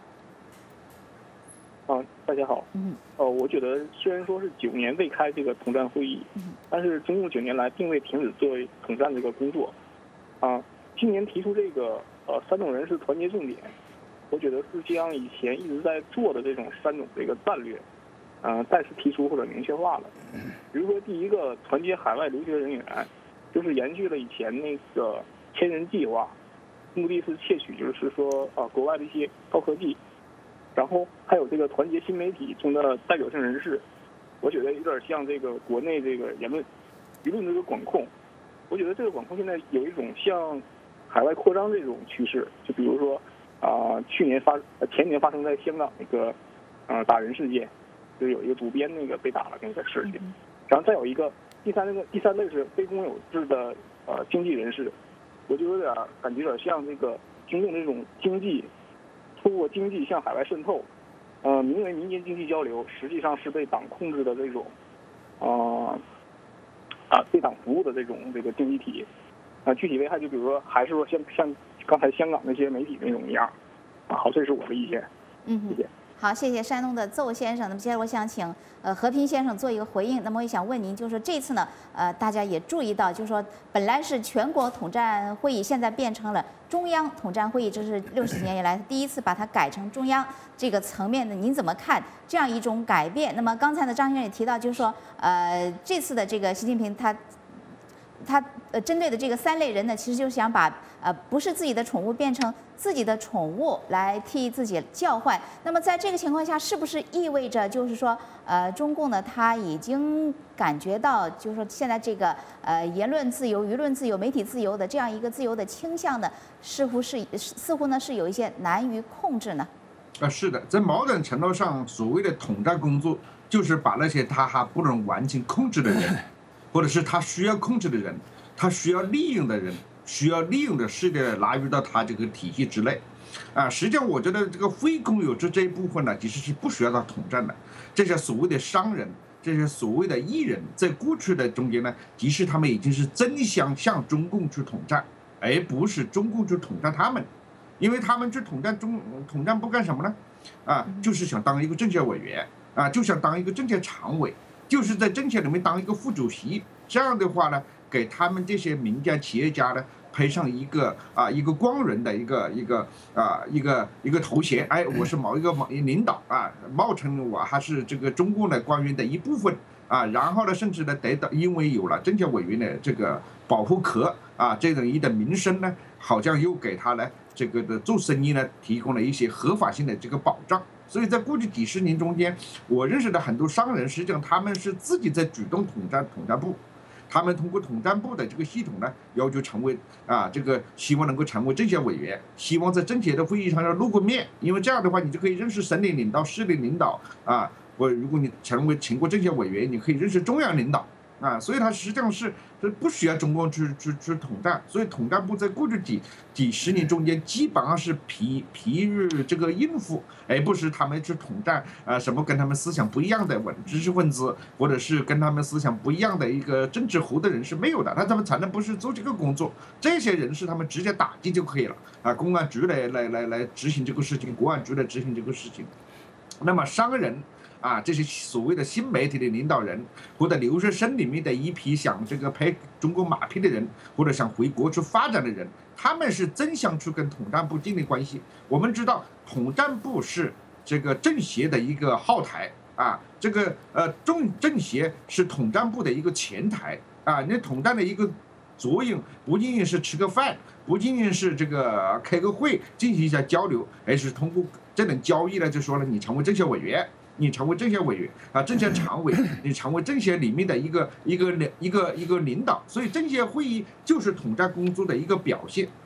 啊，大家好。 嗯。 呃，我觉得虽然说是九年未开这个统战会议， 嗯、 但是中共九年来并未停止作为统战这个工作。啊，今年提出这个呃三种人事团结重点。我觉得是将以前一直在做的这种三种这个战略，呃，再次提出或者明确化了。比如说，第一个，团结海外留学人员，就是延续了以前那个千人计划，目的是窃取，就是说啊、呃、国外的一些高科技。然后还有这个团结新媒体中的代表性人士，我觉得有点像这个国内这个言论舆论这个管控。我觉得这个管控现在有一种向海外扩张这种趋势，就比如说。啊、呃，去年发前年发生在香港那个，呃，打人事件，就是有一个主编那个被打了那个事情，然后再有一个第三那个第三类是非公有制的呃经济人士，我就有点感觉有点像这个中共这种经济，通过经济向海外渗透，呃，名为民间经济交流，实际上是被党控制的这种，啊、呃、啊对党服务的这种这个经济体，啊、呃，具体危害就比如说还是说像像。刚才香港那些媒体那种一样，啊，好，这是我的意见。 嗯， 谢谢。 好，谢谢山东的邹先生。那么接下来我想请呃和平先生做一个回应。那么我也想问您，就是说这次呢，呃，大家也注意到，就是说本来是全国统战会议，现在变成了中央统战会议，这是六十年以来第一次把它改成中央这个层面的，您怎么看这样一种改变？那么刚才呢，张先生也提到，就是说呃这次的这个习近平他。他呃针对的这个三类人呢，其实就是想把呃不是自己的宠物变成自己的宠物来替自己叫唤。那么在这个情况下，是不是意味着就是说呃中共呢他已经感觉到就是说现在这个呃言论自由、舆论自由、媒体自由的这样一个自由的倾向呢，似乎是似乎呢是有一些难于控制呢？ 啊，是的，在某种程度上，所谓的统战工作就是把那些他还不能完全控制的人。或者是他需要控制的人，他需要利用的人，需要利用的势力纳入到他这个体系之内，啊，实际上我觉得这个非公有制这一部分呢，其实是不需要他统战的。这些所谓的商人，这些所谓的艺人，在过去的中间呢，其实他们已经是争相向中共去统战，而不是中共去统战他们，因为他们去统战中统战部干什么呢？啊，就是想当一个政协委员，啊，就想当一个政协常委。就是在政协里面当一个副主席，这样的话呢，给他们这些民间企业家呢，配上一个啊一个光荣的一个一个啊一个一个头衔，哎，我是某一个某领导啊，冒称我还是这个中共的官员的一部分啊，然后呢，甚至呢得到因为有了政协委员的这个保护壳啊，这种一的名声呢，好像又给他呢这个的做生意呢提供了一些合法性的这个保障。所以在过去几十年中间，我认识的很多商人，实际上他们是自己在主动统战统战部，他们通过统战部的这个系统呢，要求成为啊这个希望能够成为政协委员，希望在政协的会议上要露过面，因为这样的话你就可以认识省里领导、市里领导啊，或如果你成为全国政协委员，你可以认识中央领导。啊，所以它实际上是是不需要中共去去去统战，所以统战部在过去几几十年中间基本上是疲疲于这个应付，而不是他们去统战啊、呃、什么跟他们思想不一样的稳知识分子，或者是跟他们思想不一样的一个政治湖的人是没有的，那他们才能不是做这个工作，这些人是他们直接打击就可以了啊，公安局来来来来执行这个事情，国安局来执行这个事情，那么商人。啊，这些所谓的新媒体的领导人，或者留学生里面的一批想这个拍中国马屁的人，或者想回国去发展的人，他们是真想去跟统战部建立关系。我们知道，统战部是这个政协的一个后台啊，这个呃政政协是统战部的一个前台啊，那统战的一个作用不仅仅是吃个饭，不仅仅是这个开个会进行一下交流，而是通过这种交易呢，就说了你成为政协委员。你成为政协委员啊，政协常委，你成为政协里面的一个一个一个一个领导，所以政协会议就是统战工作的一个表现。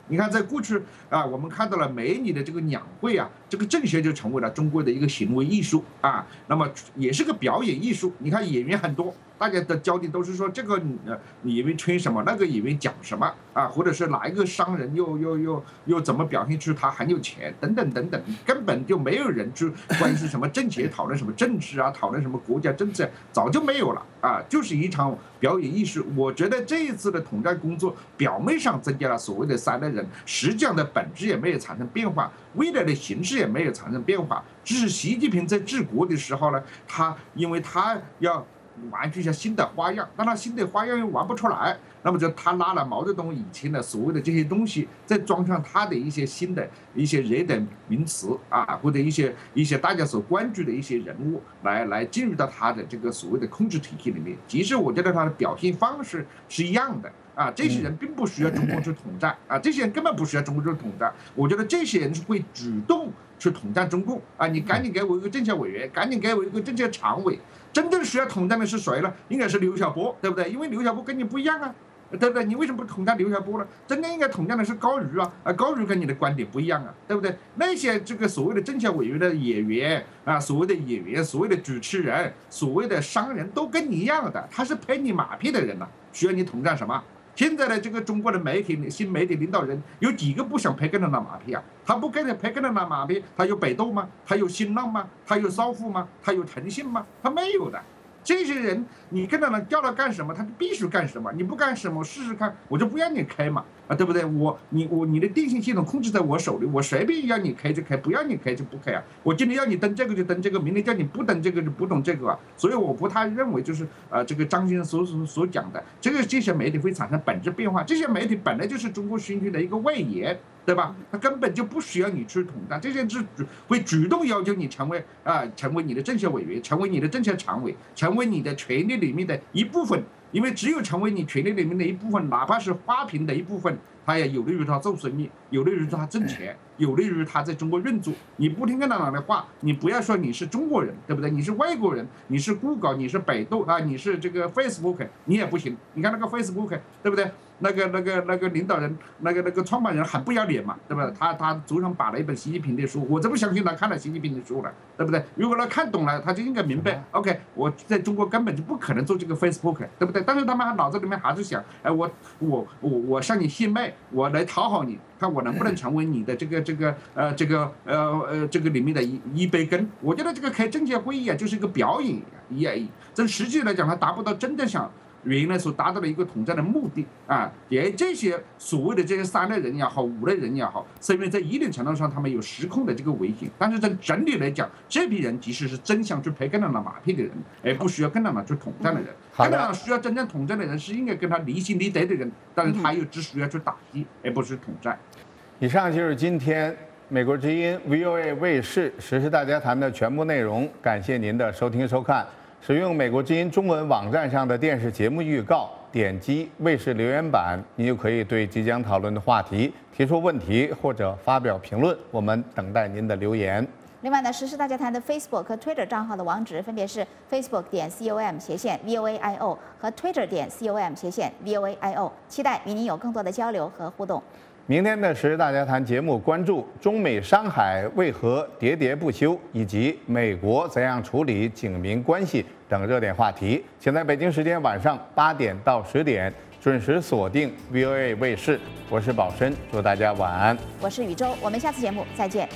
你看，在过去啊，我们看到了美女的这个两会啊，这个正学就成为了中国的一个行为艺术啊，那么也是个表演艺术。你看演员很多，大家的焦点都是说这个呃演员吹什么，那个演员讲什么啊，或者是哪一个商人又又又又怎么表现出他很有钱等等等等，根本就没有人去关心什么政协讨论什么政治啊，讨论什么国家政策，早就没有了啊，就是一场表演艺术。我觉得这一次的统战工作表面上增加了所谓的三类人，实际上的本质也没有产生变化，未来的形势也没有产生变化，只是习近平在治国的时候呢，他因为他要玩出一些新的花样，但他新的花样又玩不出来，那么就他拿了毛泽东以前的所谓的这些东西，再装上他的一些新的一些热点名词啊，或者一些一些大家所关注的一些人物，来来进入到他的这个所谓的控制体系里面。其实我觉得他的表现方式是一样的。啊，这些人并不需要中国去统战啊，这些人根本不需要中国去统战。我觉得这些人是会主动去统战中共啊！你赶紧给我一个政协委员，赶紧给我一个政协常委。真正需要统战的是谁呢？应该是刘晓波，对不对？因为刘晓波跟你不一样啊，对不对？你为什么不统战刘晓波呢？真正应该统战的是高瑜啊！啊，高瑜跟你的观点不一样啊，对不对？那些这个所谓的政协委员的演员啊，所谓的演员、所谓的主持人、所谓的商人，都跟你一样的，他是拍你马屁的人呐、啊，需要你统战什么？现在的这个中国的媒体新媒体领导人有几个不想拍跟着那马屁啊？他不跟着拍跟着那马屁，他有北斗吗？他有新浪吗？他有骚富吗？他有腾讯吗？他没有的。这些人你跟着他叫他干什么，他必须干什么。你不干什么，试试看，我就不让你开嘛，啊，对不对？我你我你的电信系统控制在我手里，我随便要你开就开，不要你开就不开啊。我今天要你登这个就登这个，明天叫你不登这个就不登这个啊。所以我不太认为就是呃这个张先生所所所讲的这个这些媒体会产生本质变化。这些媒体本来就是中国兴趣的一个外延，对吧？他根本就不需要你去统战，这些是会主动要求你成为啊、呃、成为你的政协委员，成为你的政协常委，成为你的权力里面的一部分。因为只有成为你权力里面的一部分，哪怕是花瓶的一部分，它也有利于他做生意，有利于他挣钱，有利于他在中国运作。你不听共产党的话，你不要说你是中国人，对不对？你是外国人，你是 Google， 你是百度啊，你是这个 Facebook， 你也不行。你看那个 Facebook， 对不对？那个那个那个领导人，那个那个创办人很不要脸嘛，对吧？他他桌上摆了一本习近平的书，我真不相信他看了习近平的书了，对不对？如果他看懂了，他就应该明白 ，OK， 我在中国根本就不可能做这个 Facebook， 对不对？但是他们脑子里面还是想，哎，我我我我向你献媚，我来讨好你，看我能不能成为你的这个这个呃这个呃呃这个里面的一一杯羹。我觉得这个开政协会议啊，就是一个表演而已，这实际来讲，它达不到真正想。原来所达到的一个统战的目的啊，也这些所谓的这些三类人也好，五类人也好，是因为在一定程度上他们有失控的这个危险，但是在整体来讲，这批人其实是真想去陪共产党马屁的人，而不需要共产党去统战的人。共产党需要真正统战的人是应该跟他离心离德的人，但是他又只需要去打击，而不是统战。 以上就是今天美国之音 V O A 卫视时事大家谈的全部内容，感谢您的收听收看。使用美国之音中文网站上的电视节目预告，点击卫视留言板，你就可以对即将讨论的话题提出问题或者发表评论，我们等待您的留言。 另外呢，时事大家谈的 Facebook 和 Twitter 账号的网址分别是 facebook 点 com 斜线 V O A I O 和 Twitter 点 com 斜线 V O A I O， 期待与您有更多的交流和互动。 明天的时事大家谈节目关注中美商海为何喋喋不休，以及美国怎样处理警民关系等热点话题。请在北京时间晚上八点到十点准时锁定 V O A 卫视。我是宝申，祝大家晚安。 我是宇宙，我们下次节目再见。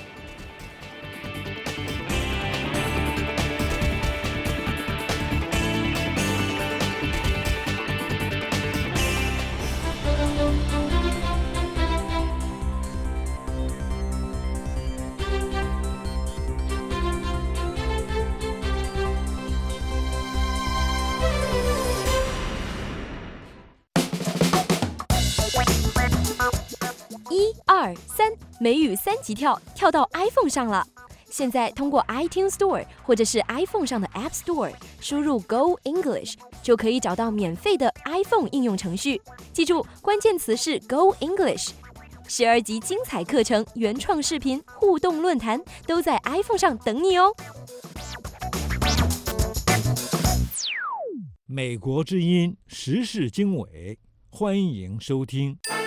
二三，美语三级跳跳到 iPhone 上了。现在通过 iTunes Store 或者是 iPhone 上的 App Store 输入 Go English 就可以找到免费的 iPhone 应用程序。记住，关键词是 Go English。十二集精彩课程、原创视频、互动论坛都在 iPhone 上等你哦。 美国之音时事经纬，欢迎收听。